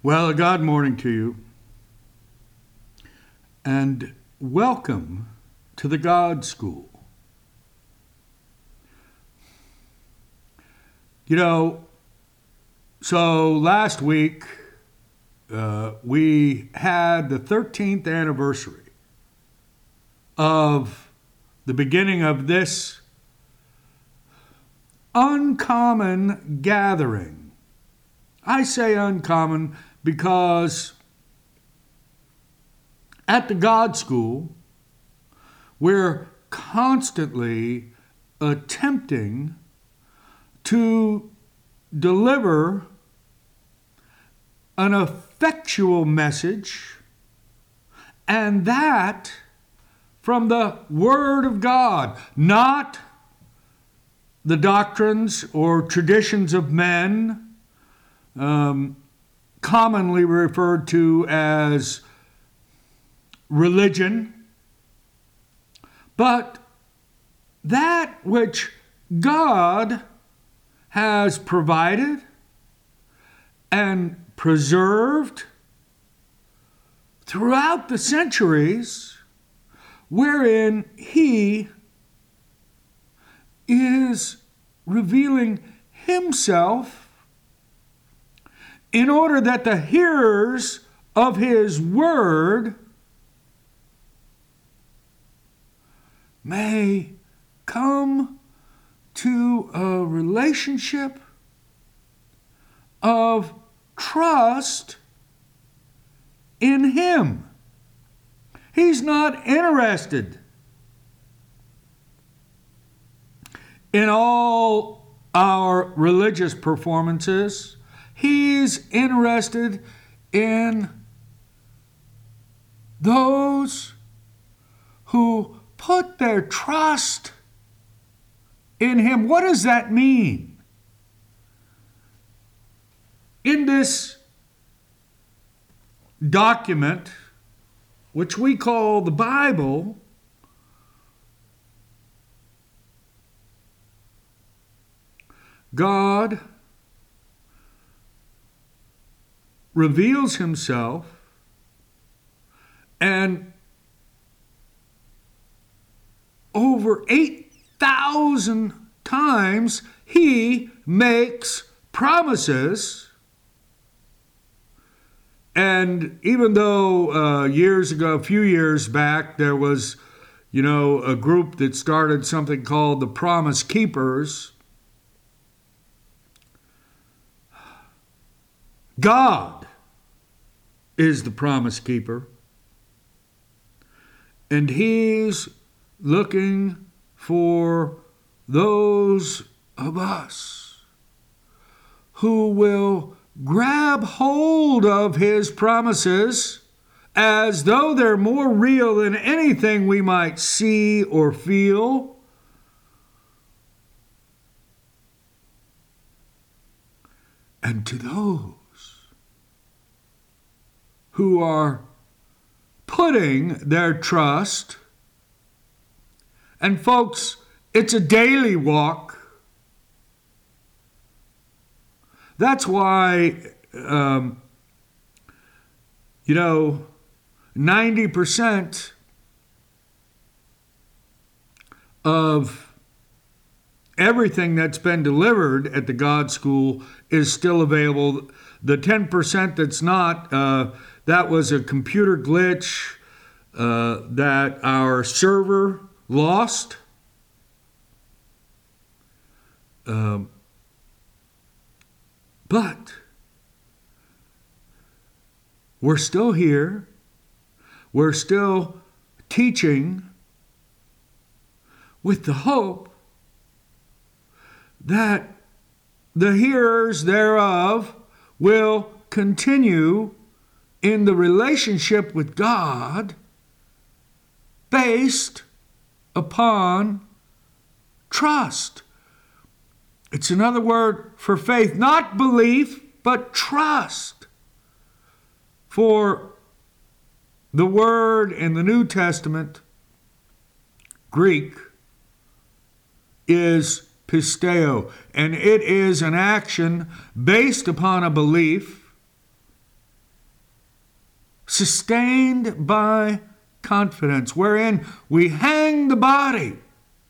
Well, a God morning to you, and welcome to the God School. So last week we had the 13th anniversary of the beginning of this uncommon gathering. I say uncommon because at the God School, we're constantly attempting to deliver an effectual message, and that from the Word of God, not the doctrines or traditions of men, commonly referred to as religion, but that which God has provided and preserved throughout the centuries, wherein He is revealing Himself in order that the hearers of His Word may come to a relationship of trust in Him. He's not interested in all our religious performances. He's interested in those who put their trust in Him. What does that mean? In this document, which we call the Bible, God reveals Himself, and over 8,000 times He makes promises. And even though a few years back, there was, a group that started something called the Promise Keepers, God is the promise keeper, and He's looking for those of us who will grab hold of His promises as though they're more real than anything we might see or feel. And to those who are putting their trust, and folks, it's a daily walk. That's why, 90% of everything that's been delivered at the God School is still available. The 10% that's not, that was a computer glitch that our server lost. But we're still here. We're still teaching with the hope that the hearers thereof will continue in the relationship with God based upon trust. It's another word for faith, not belief, but trust. For the word in the New Testament, Greek, is pisteo, and it is an action based upon a belief sustained by confidence, wherein we hang the body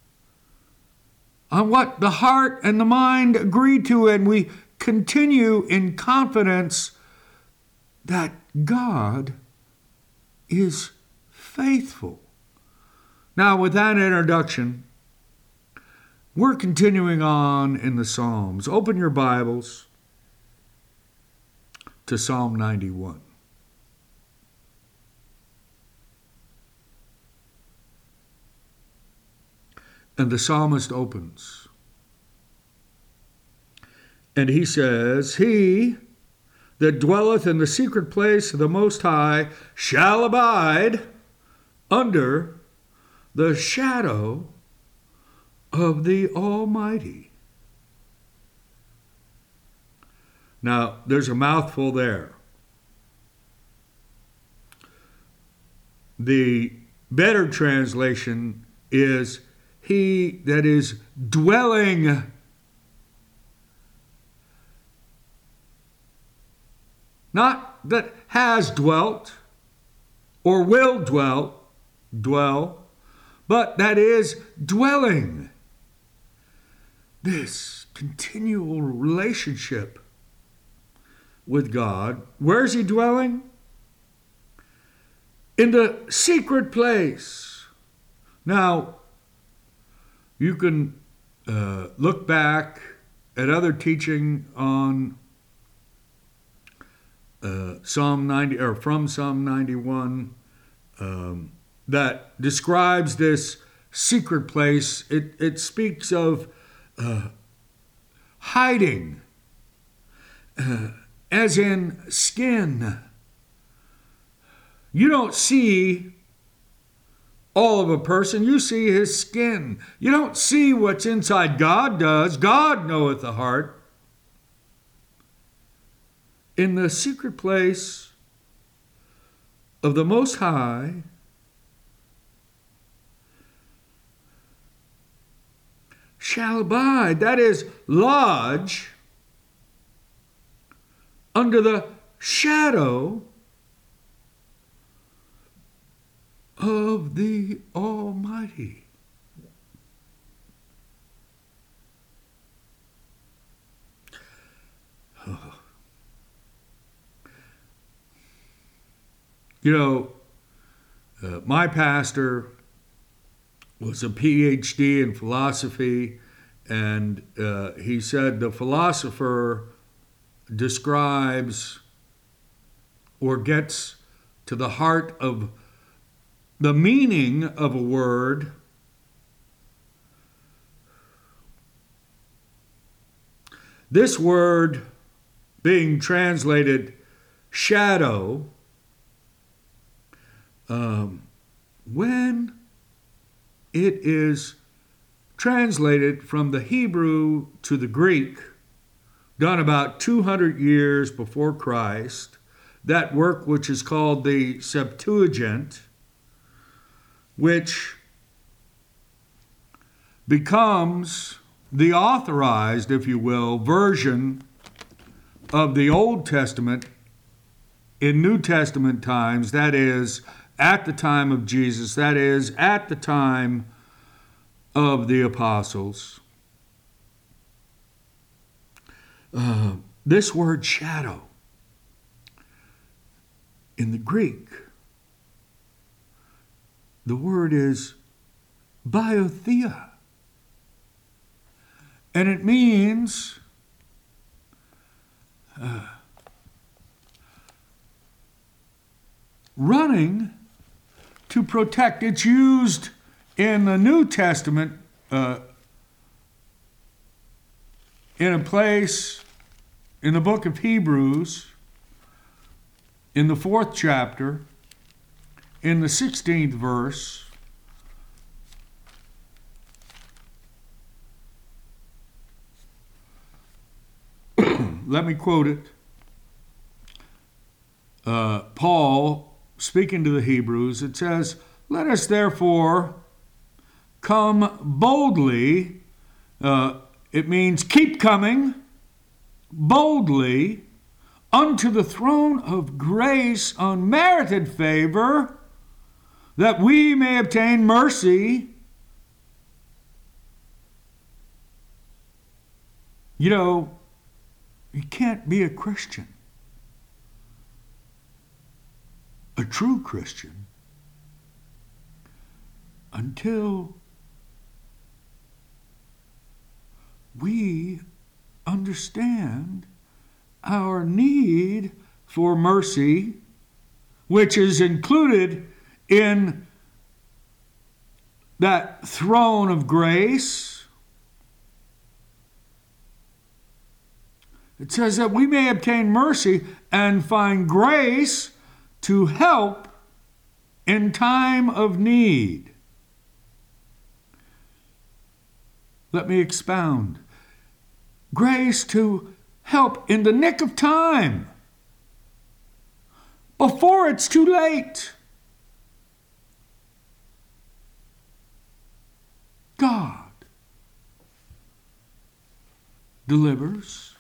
on what the heart and the mind agree to, and we continue in confidence that God is faithful. Now, with that introduction, we're continuing on in the Psalms. Open your Bibles to Psalm 91. And the psalmist opens. And he says, He that dwelleth in the secret place of the Most High shall abide under the shadow of the Almighty. Now, there's a mouthful there. The better translation is he that is dwelling. Not that has dwelt or will dwell, but that is dwelling. This continual relationship with God. Where's he dwelling? In the secret place. Now, you can look back at other teaching on Psalm 90 or from Psalm 91 that describes this secret place. It speaks of hiding, as in skin. You don't see all of a person, you see his skin. You don't see what's inside. God does. God knoweth the heart. In the secret place of the Most High, shall abide, that is, lodge, under the shadow of the Almighty. You know, my pastor was a PhD in philosophy, and he said the philosopher describes or gets to the heart of the meaning of a word this word being translated shadow, when it is translated from the Hebrew to the Greek, done about 200 years before Christ, that work which is called the Septuagint, which becomes the authorized, if you will, version of the Old Testament in New Testament times, that is, at the time of Jesus, that is, at the time of the apostles. This word shadow in the Greek, the word is biothea. And it means running to protect. It's used in the New Testament in a place in the book of Hebrews, in the 4th chapter, in the 16th verse. Let me quote it. Paul, speaking to the Hebrews, it says, "Let us therefore come boldly," it means keep coming, boldly, unto the throne of grace, unmerited favor, that we may obtain mercy. You know, you can't be a Christian, a true Christian, until we understand our need for mercy, which is included in that throne of grace. It says that we may obtain mercy and find grace to help in time of need. Let me expound. Grace to help in the nick of time, before it's too late. God delivers,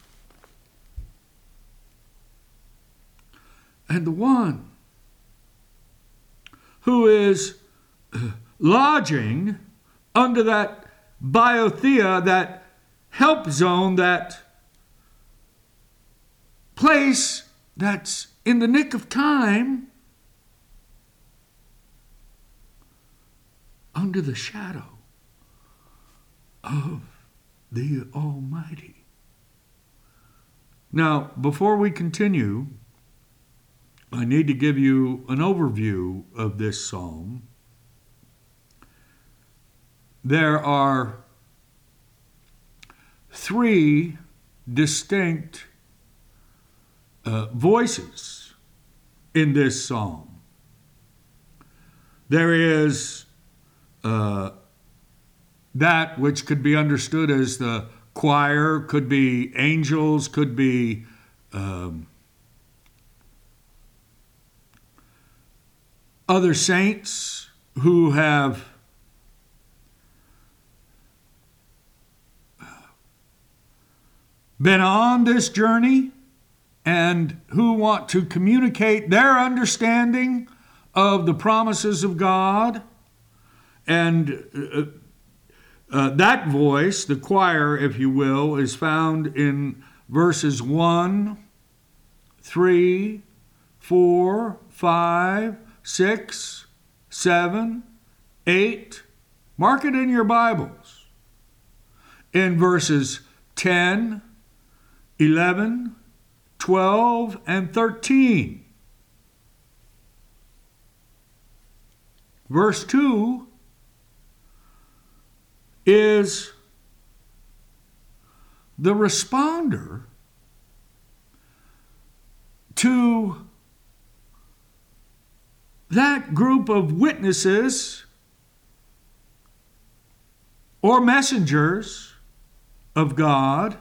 and the one who is lodging under that biothea, that help zone, that place that's in the nick of time, under the shadow of the Almighty. Now, before we continue, I need to give you an overview of this psalm. There are three distinct voices in this psalm. There is that which could be understood as the choir, could be angels, could be other saints who have been on this journey and who want to communicate their understanding of the promises of God. And that voice, the choir, if you will, is found in verses 1, 3, 4, 5, 6, 7, 8. Mark it in your Bibles. In verses 10, 11, 12, and 13. Verse 2 is the responder to that group of witnesses or messengers of God.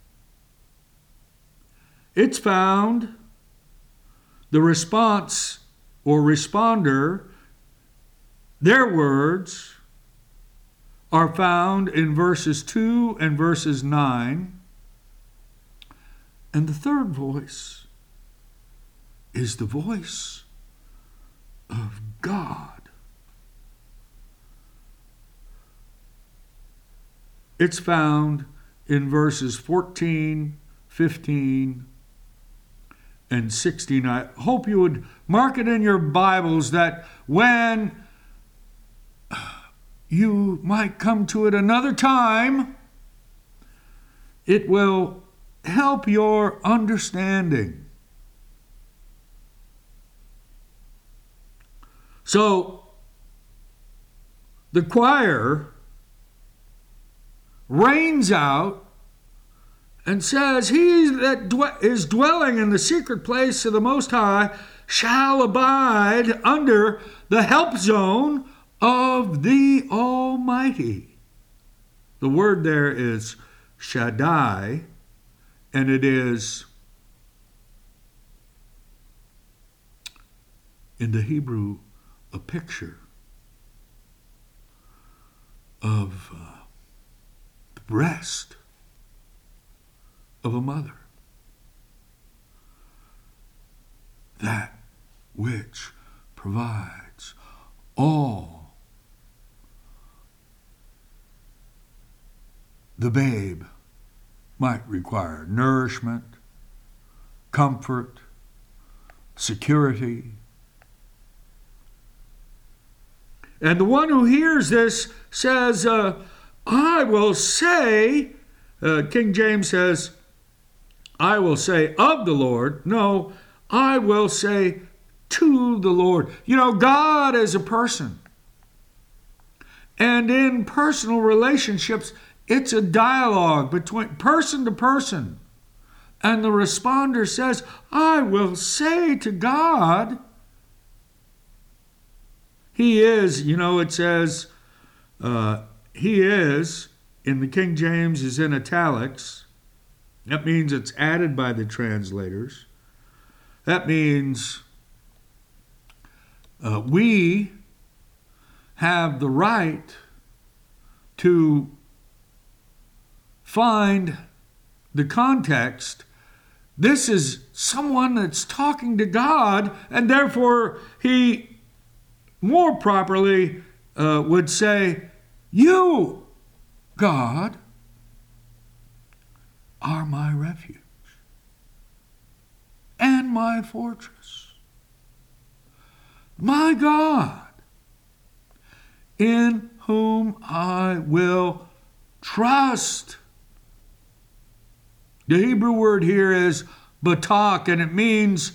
It's found, the response or responder, their words are found in verses 2 and verses 9. And the third voice is the voice of God. It's found in verses 14, 15, and 16. I hope you would mark it in your Bibles that when you might come to it another time, it will help your understanding. So, the choir rains out and says, "He that is dwelling in the secret place of the Most High shall abide under the help zone of the Almighty." The word there is Shaddai, and it is in the Hebrew a picture of the breast of a mother. which provides all the babe might require: nourishment, comfort, security. And the one who hears this says, I will say, King James says, I will say of the Lord. No, I will say to the Lord. You know, God is a person. And in personal relationships, it's a dialogue between person to person. And the responder says, I will say to God. He is, you know, it says, he is, in the King James, is in italics. That means it's added by the translators. That means we have the right to find the context. This is someone that's talking to God, and therefore he more properly would say, you, God, are my refuge and my fortress, my God, in whom I will trust. The Hebrew word here is batak, and it means,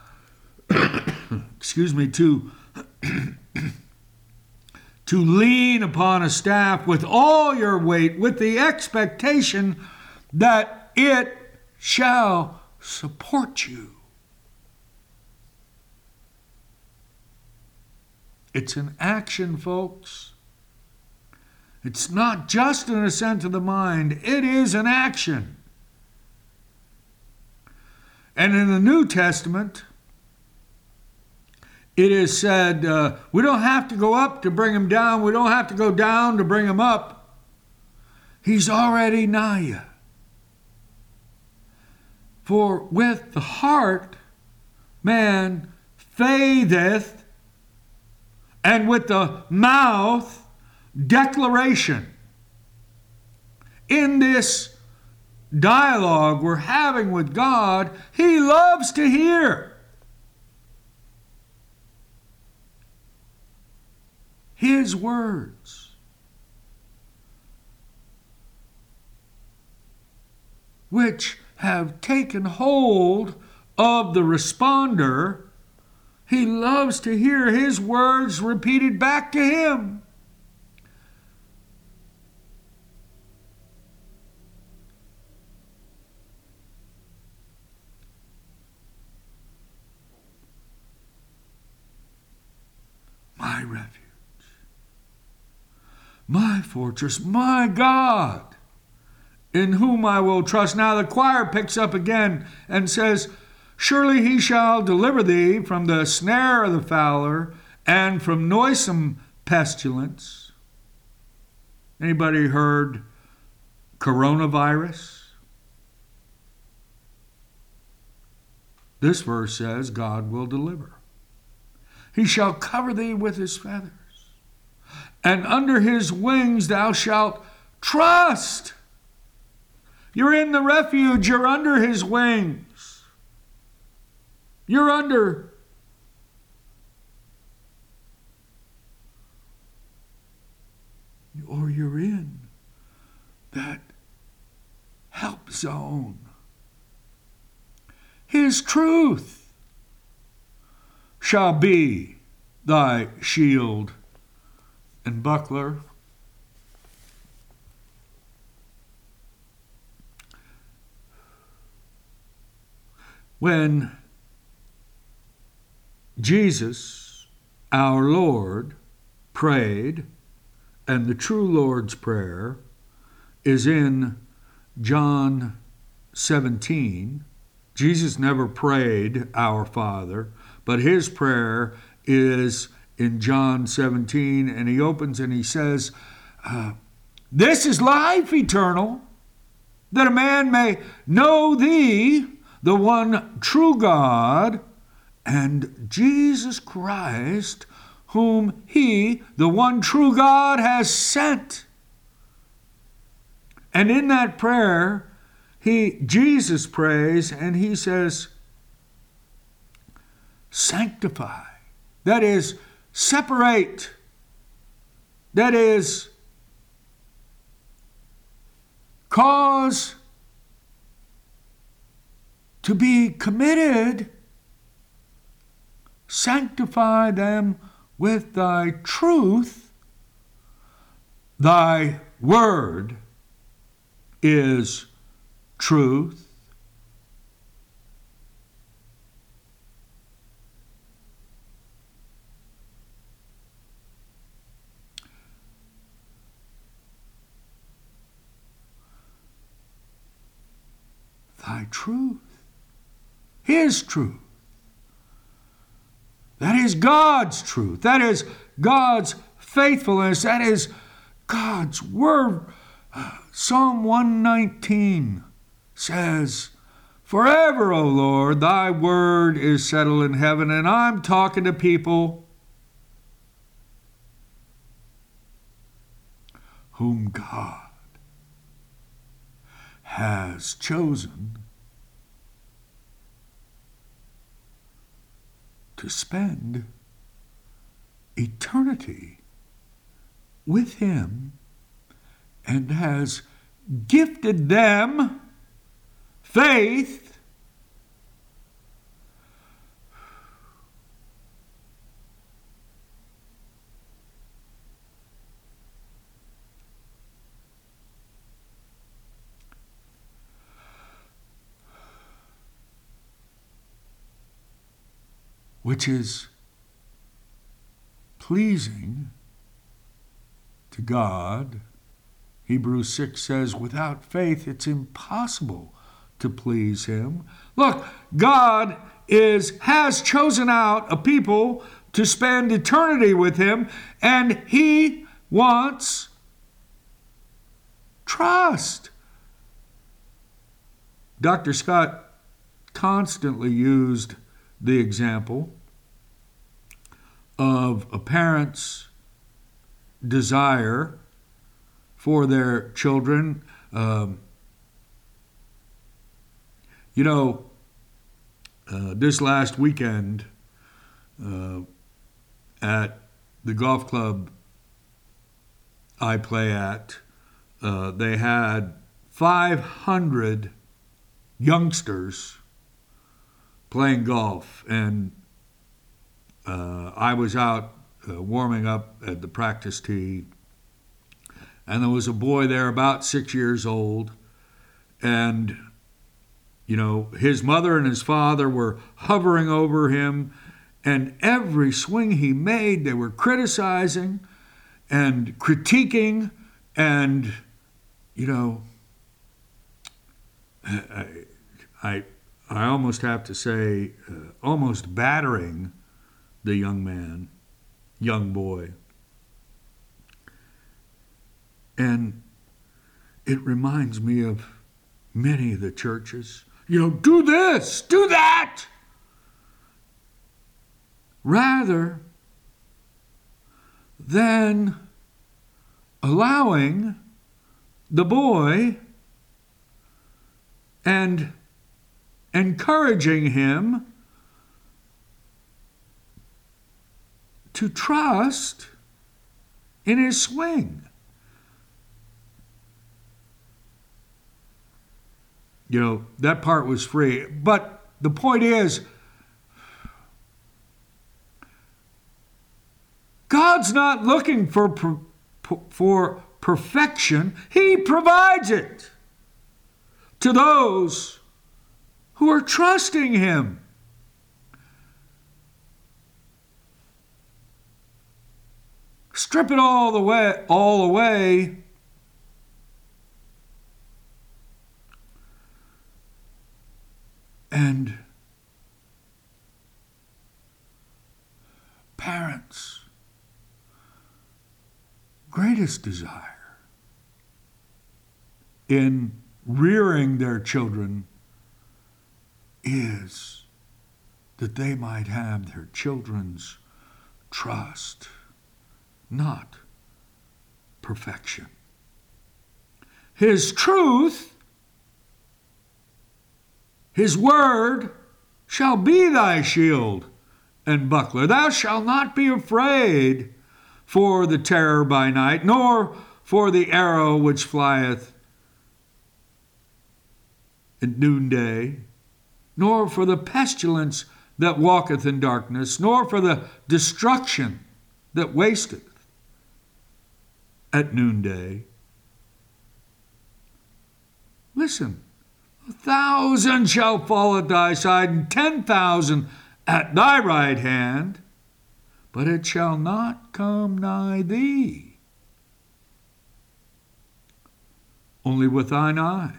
to lean upon a staff with all your weight, with the expectation that it shall support you. It's an action, folks. It's not just an assent of the mind. It is an action. And in the New Testament, it is said, we don't have to go up to bring him down. We don't have to go down to bring him up. He's already nigh you. For with the heart man faitheth, and with the mouth declaration. In this dialogue we're having with God, he loves to hear his words. Which have taken hold of the responder. He loves to hear his words repeated back to him. My refuge, my fortress, my God, in whom I will trust. Now the choir picks up again and says, surely he shall deliver thee from the snare of the fowler and from noisome pestilence. Anybody heard coronavirus? This verse says God will deliver. He shall cover thee with his feathers, and under his wings thou shalt trust. You're in the refuge. You're under his wings. You're under. Or you're in that help zone. His truth shall be thy shield and buckler. When Jesus, our Lord, prayed, and the true Lord's Prayer is in John 17. Jesus never prayed, Our Father, but his prayer is in John 17, and he opens and he says, this is life eternal, that a man may know thee, the one true God, and Jesus Christ, whom he, the one true God, has sent. And in that prayer, Jesus prays, and he says, sanctify. That is, separate. That is, cause to be committed. Sanctify them with thy truth. Thy word is truth. Thy truth, his truth. That is God's truth. That is God's faithfulness. That is God's word. Psalm 119 says, forever, O Lord, thy word is settled in heaven. And I'm talking to people whom God has chosen to spend eternity with him, and has gifted them faith, which is pleasing to God. Hebrews 6 says, without faith it's impossible to please him. Look, God has chosen out a people to spend eternity with him, and he wants trust. Dr. Scott constantly used the example of a parent's desire for their children. This last weekend at the golf club I play at, they had 500 youngsters playing golf, and I was out warming up at the practice tee, and there was a boy there about 6 years old, and his mother and his father were hovering over him, and every swing he made they were criticizing and critiquing, and I almost have to say, almost battering the young boy. And it reminds me of many of the churches. Do this, do that. Rather than allowing the boy and encouraging him to trust in his swing. That part was free. But the point is, God's not looking for perfection. He provides it to those who are trusting him. Strip it all away, and parents' greatest desire in rearing their children is that they might have their children's trust, not perfection. His truth, his word, shall be thy shield and buckler. Thou shalt not be afraid for the terror by night, nor for the arrow which flieth at noonday, nor for the pestilence that walketh in darkness, nor for the destruction that wasteth at noonday. Listen, 1,000 shall fall at thy side, and 10,000 at thy right hand, but it shall not come nigh thee. Only with thine eyes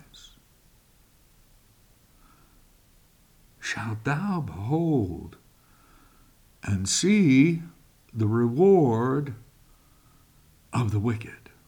shalt thou behold and see the reward of the wicked.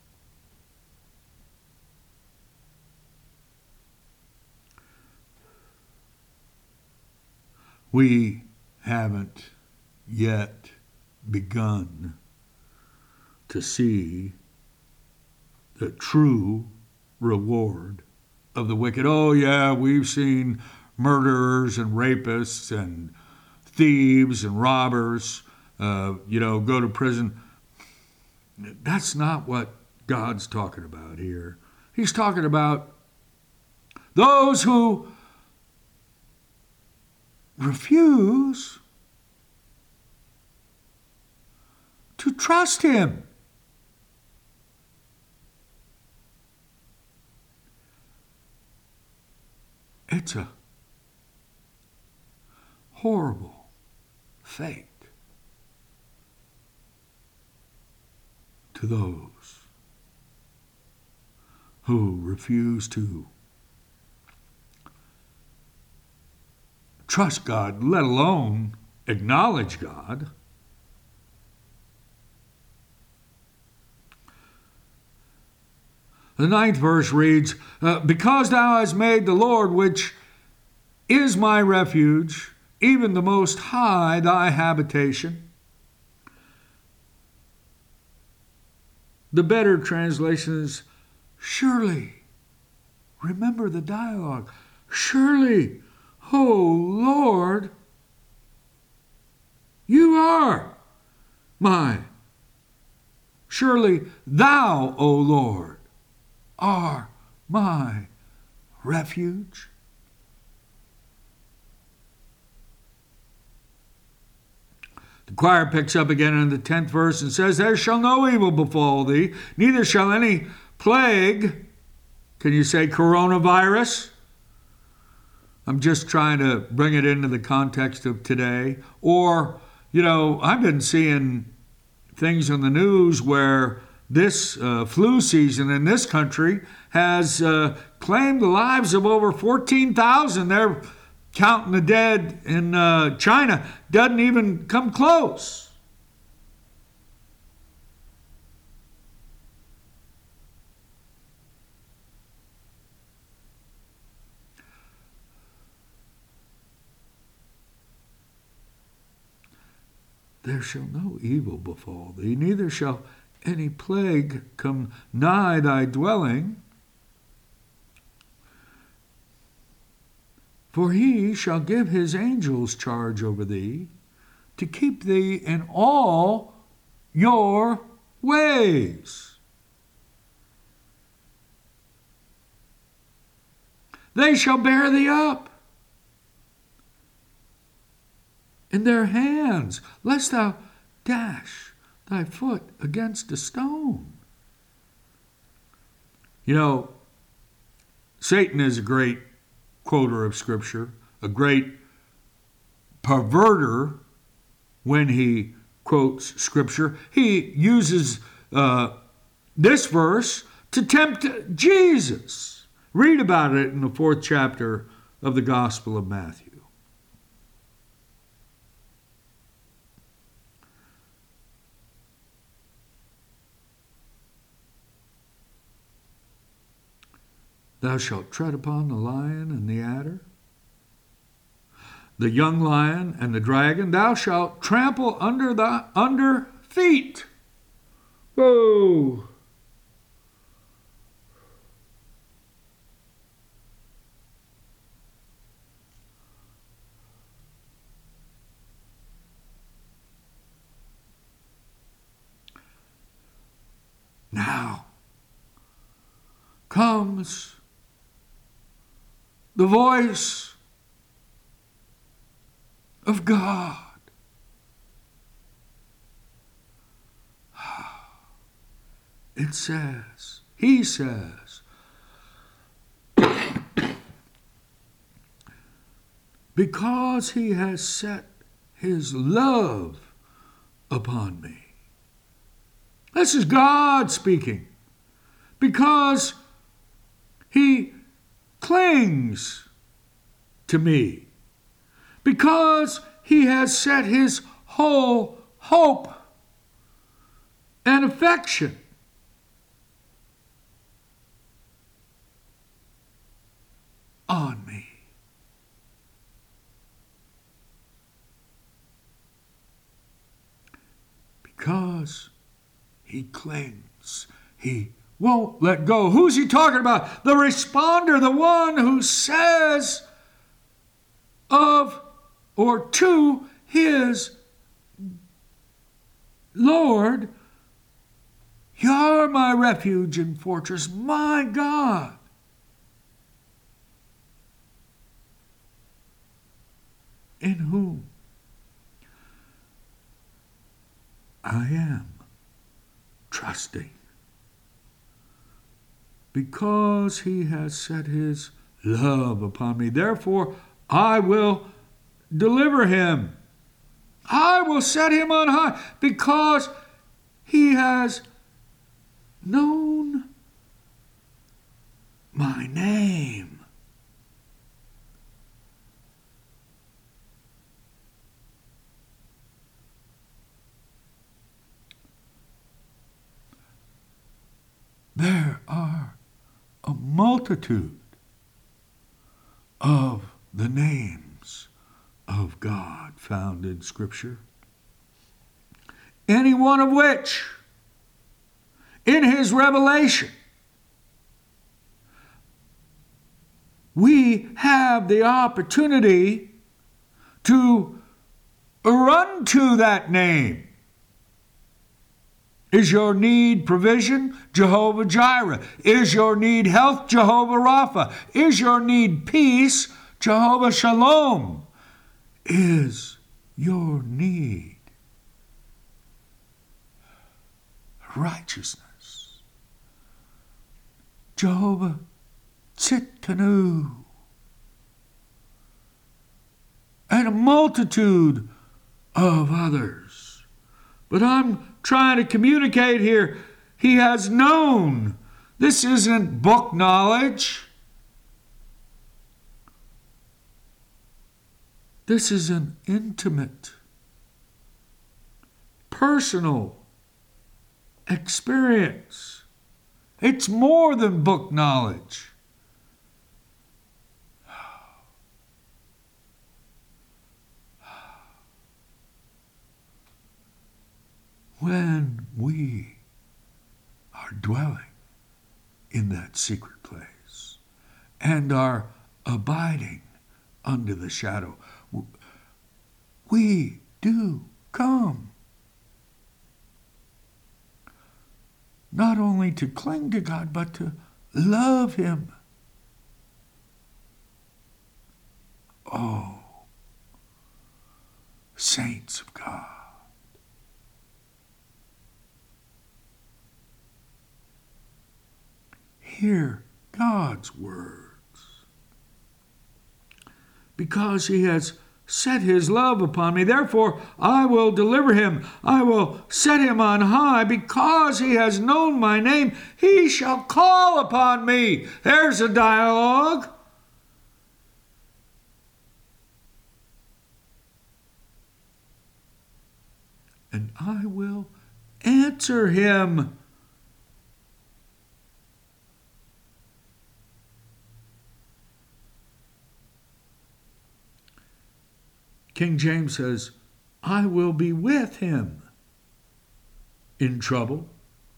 We haven't yet begun to see the true reward of the wicked. Oh, yeah, we've seen murderers and rapists and thieves and robbers, go to prison. That's not what God's talking about here. He's talking about those who refuse to trust him. It's a horrible fate to those who refuse to trust God, let alone acknowledge God. The 9th verse reads, because thou hast made the Lord, which is my refuge, even the Most High, thy habitation. The better translation is, surely, remember the dialogue, surely, O Lord, you are mine. Surely thou, O Lord, are my refuge. The choir picks up again in the 10th verse and says, there shall no evil befall thee, neither shall any plague. Can you say coronavirus? I'm just trying to bring it into the context of today. Or, I've been seeing things on the news where this flu season in this country has claimed the lives of over 14,000. They're counting the dead in China. Doesn't even come close. There shall no evil befall thee, neither shall any plague come nigh thy dwelling. For he shall give his angels charge over thee, to keep thee in all your ways. They shall bear thee up in their hands, lest thou dash thy foot against a stone. Satan is a great quoter of Scripture, a great perverter when he quotes Scripture. He uses this verse to tempt Jesus. Read about it in the 4th chapter of the Gospel of Matthew. Thou shalt tread upon the lion and the adder. the young lion and the dragon thou shalt trample under feet. Whoa! Now comes the voice of God. It says, he says, because he has set his love upon me. This is God speaking. Because he clings to me. Because he has set his whole hope and affection on me. Because he clings. He won't let go. Who's he talking about? The responder, the one who says of or to his Lord, you're my refuge and fortress, my God. In whom I am trusting. Because he has set his love upon me. Therefore, I will deliver him. I will set him on high because he has known my name. There are a multitude of the names of God found in Scripture, any one of which, in his revelation, we have the opportunity to run to that name. Is your need provision? Jehovah Jireh. Is your need health? Jehovah Rapha. Is your need peace? Jehovah Shalom. Is your need righteousness? Jehovah Tsidkenu. And a multitude of others. But I'm trying to communicate here. He has known. This isn't book knowledge. This is an intimate, personal experience. It's more than book knowledge. When we are dwelling in that secret place and are abiding under the shadow, we do come not only to cling to God, but to love him. Oh, saints of God. Hear God's words. Because he has set his love upon me, therefore I will deliver him. I will set him on high. Because he has known my name, he shall call upon me. There's a dialogue. And I will answer him. King James says, I will be with him in trouble.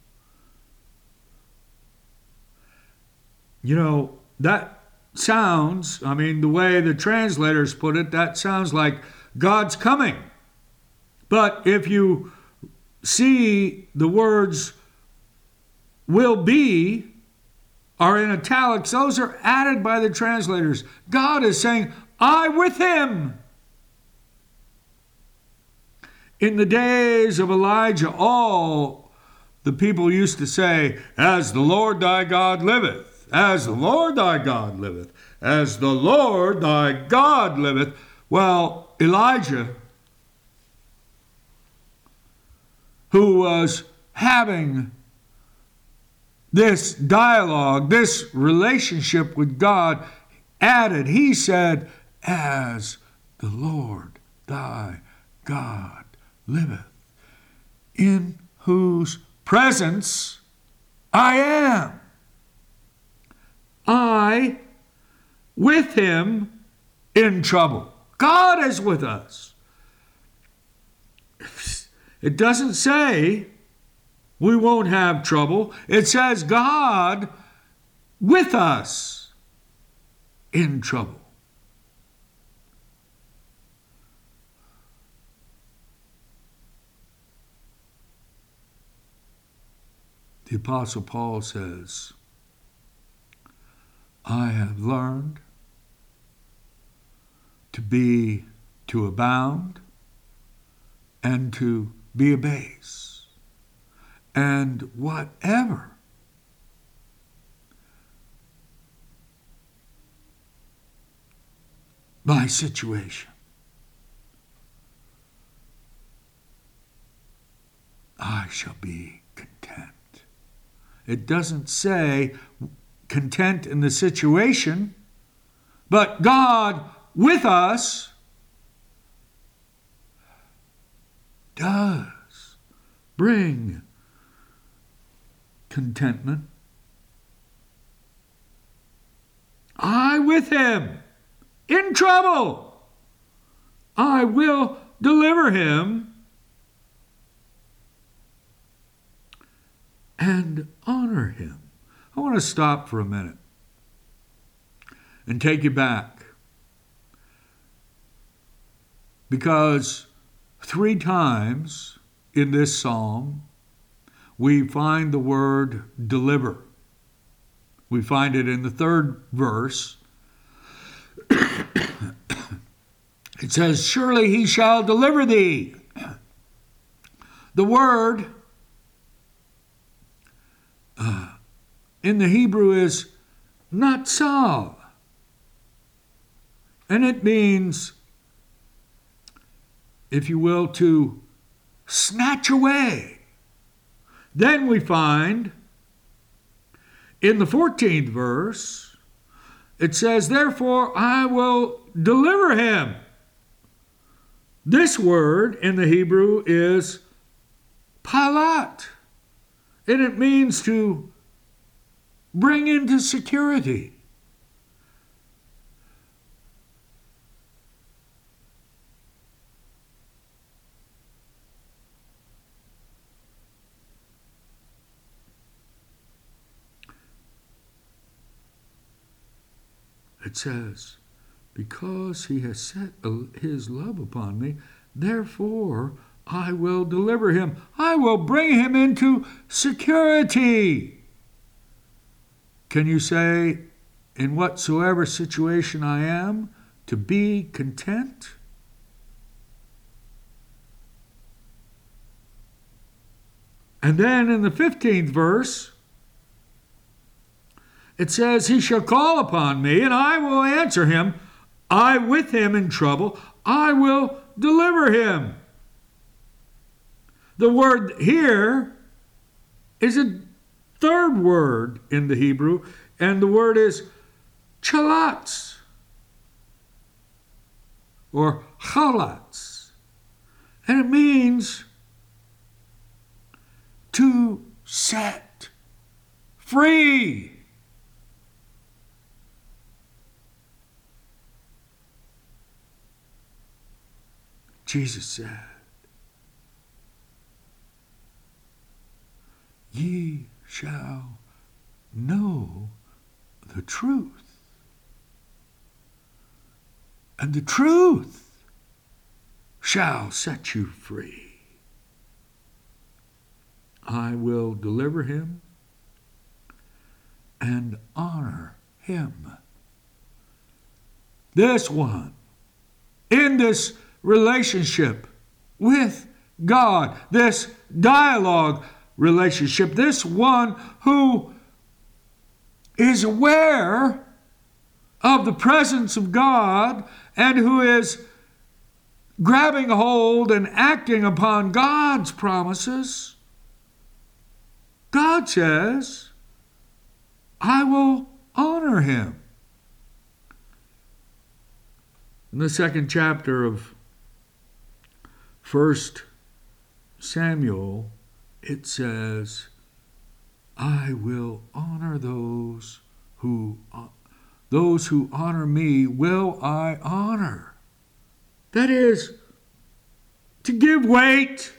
You know, that sounds, the way the translators put it, that sounds like God's coming. But if you see the words will be are in italics, those are added by the translators. God is saying, I with him. In the days of Elijah, all the people used to say, as the Lord thy God liveth, as the Lord thy God liveth, as the Lord thy God liveth. Well, Elijah, who was having this dialogue, this relationship with God, he said, as the Lord thy God liveth, in whose presence I am. I with him in trouble. God is with us. It doesn't say we won't have trouble. It says God with us in trouble. The Apostle Paul says, I have learned to abound and to be abased, and whatever my situation, I shall be content. It doesn't say content in the situation, but God with us does bring contentment. I with him in trouble, I will deliver him and honor him. I want to stop for a minute and take you back, because 3 times in this psalm we find the word deliver. We find it in the 3rd verse. It says, surely he shall deliver thee. The word in the Hebrew is natsal, and it means, if you will, to snatch away. Then we find in the 14th verse, it says, therefore I will deliver him. This word in the Hebrew is palat, and it means to bring into security. It says, because he has set his love upon me, therefore I will deliver him. I will bring him into security. Can you say, in whatsoever situation I am, to be content? And then in the 15th verse, it says, he shall call upon me, and I will answer him. I with him in trouble, I will deliver him. The word here is a 3rd word in the Hebrew, and the word is chalatz, or chalatz, and it means to set free. Jesus said, ye shall know the truth, and the truth shall set you free. I will deliver him and honor him. This one, in this relationship with God, this dialogue relationship, this one who is aware of the presence of God and who is grabbing hold and acting upon God's promises, God says, I will honor him. In the second chapter of 1 Samuel, it says, I will honor those who honor me will I honor. That is, to give weight,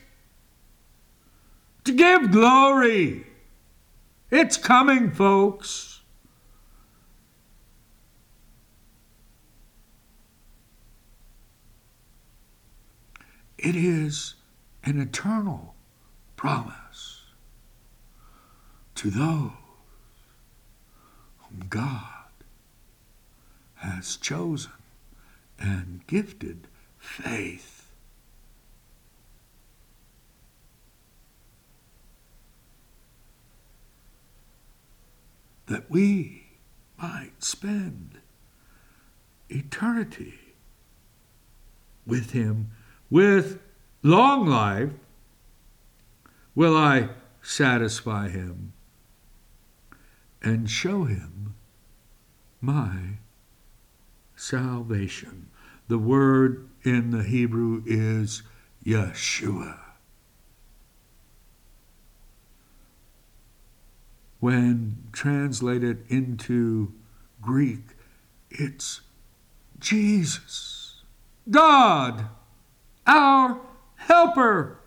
to give glory. It's coming, folks. It is an eternal promise to those whom God has chosen and gifted faith. That we might spend eternity with him. With long life will I satisfy him and show him my salvation. The word in the Hebrew is Yeshua. When translated into Greek, it's Jesus, God, our helper,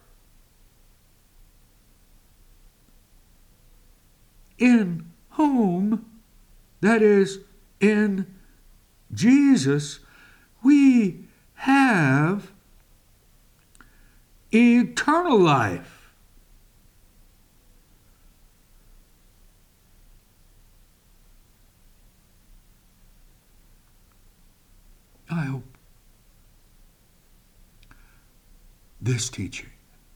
in whom, that is, in Jesus, we have eternal life. I hope this teaching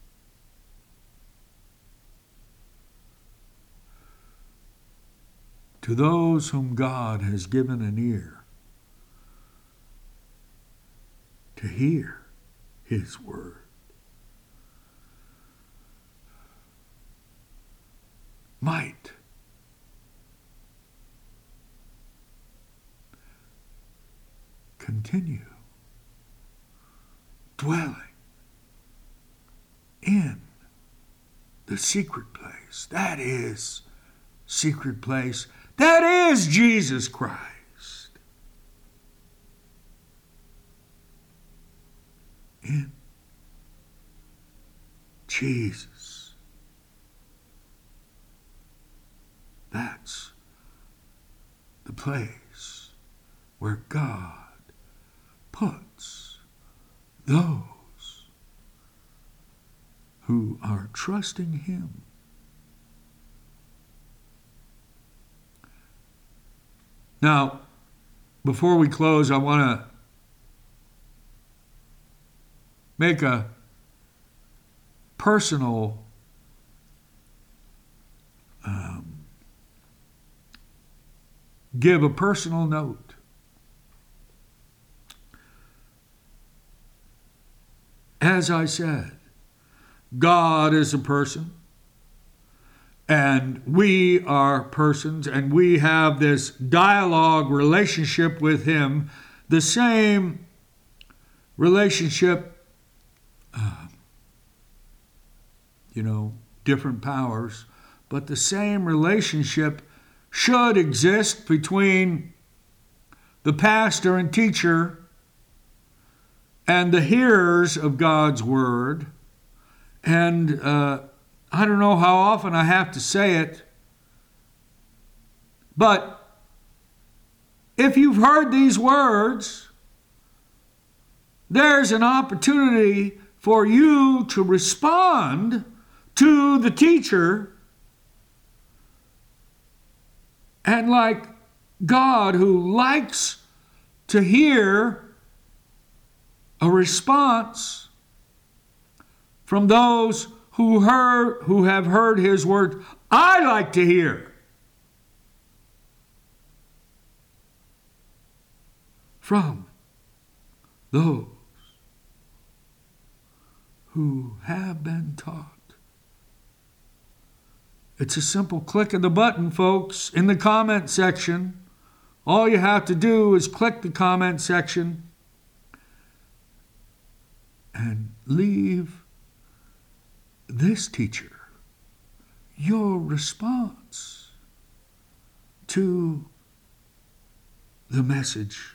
to those whom God has given an ear to hear his word might continue dwelling in the secret place. That is secret place. That is Jesus Christ. In Jesus. That's the place where God puts those who are trusting him. Now, before we close, I want to make a personal give a personal note. As I said, God is a person, and we are persons, and we have this dialogue relationship with him, the same relationship, different powers, but the same relationship should exist between the pastor and teacher and the hearers of God's word. And I don't know how often I have to say it, but if you've heard these words, there's an opportunity for you to respond to the teacher. And like God, who likes to hear a response from those who have heard his word, I like to hear from those who have been taught. It's a simple click of the button, folks, in the comment section. All you have to do is click the comment section and leave this teacher your response to the message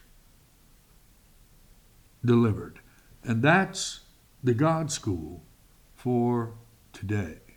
delivered. And that's the God School for today.